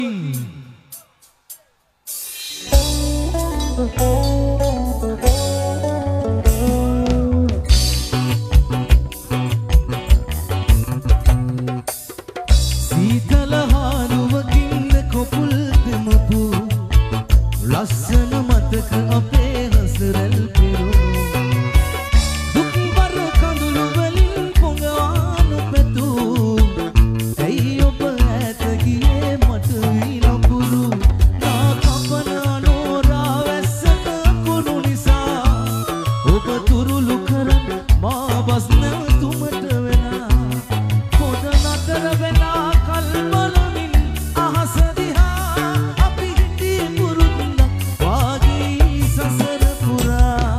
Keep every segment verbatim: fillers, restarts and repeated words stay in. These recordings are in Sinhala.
සීතල හාරුවකින් කොපුල් දෙමපු ලස්සන මතක අපේ හසරල් පෙරුණු දුක්බර කඳුළු වලින් පොඟවාන පැතු ඇයි ඔබ ඈත ගියේ මට විලඹුරු නා කපන අනෝරා වැස්සක කුණු නිසා ඔබ තුරුළු කරන් මා බස් නැවතුමට වෙලා පොද නතර වෙලා කල්බලමින් අහස දිහා අපි හිටියේ පුරුද්දක් වාගේ සසර පුරා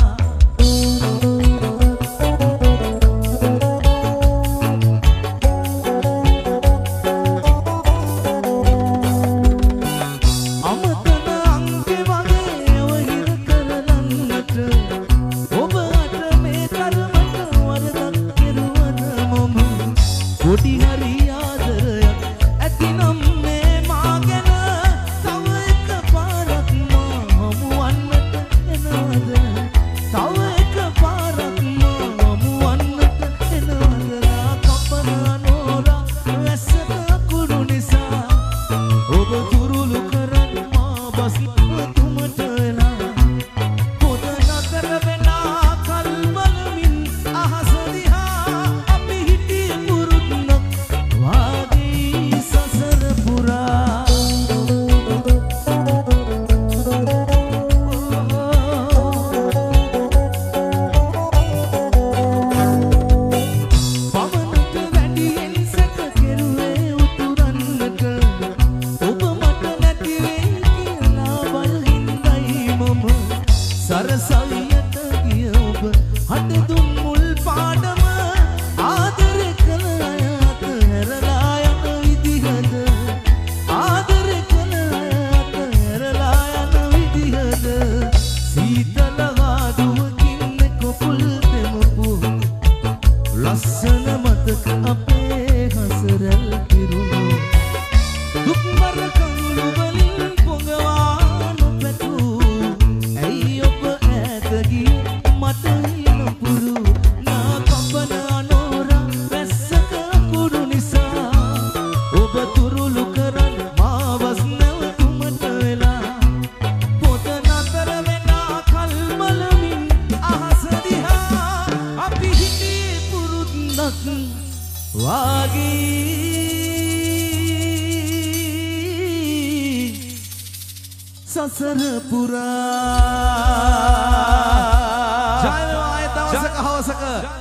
අමතන අංගේ වගේ ඔහිර කරලන්නට ඔබ අත මේ තරමට වරදක් කෙරුවද මම කොටි හරි ආදරයක් ඇතිනම් මේ මා ගැන තව එක පාරක් මා හමුවන්නට එනවද තව එක පාරක් මා හමුවන්නට එනවද නා කපන අනෝරා වැස්සක කුණු නිසා ඔබ තුරුළු කරන් මා බස් තුමට වෙලා පොද නතර වෙලා කල්බලමින් අහස දිහා අපි හිටියේ පුරුද්දක් වාගේ සසර පුරා පවනට වැඩියෙන් සැක කෙරුවේ උතුරන්නට ඔබ මට නැති වෙයි කියලා බයින්දයි මම සරසවියට ගිය ඔබ හට දුන් මුල් පාඩම ආදරේ කළ අය අතහැරලා යන විදිහද ආදරේ කළ අය අතහැරලා යන විදිහද සීතල වාදුවකින් කොපුල් දෙමපු ලස්සන මතක අපේ හසරල් පිරුණු දුක්බර කඳුළු වලින් පොඟවාන පැතු ඇයි ඔබ ඈත ගියේ මට විලඹුරු නා කපන අනෝරා වැස්සක කුණු නිසා ඔබ තුරුළු කරන් මා වස් නැවතුමට වෙලා පොත නතර වෙලා කල්බලමින් අහස දිහා අපි හිටියේ පුරුද්දක් වාගේ සසර පුරා ජය වේවා. ආයෙත් දවසක හවසක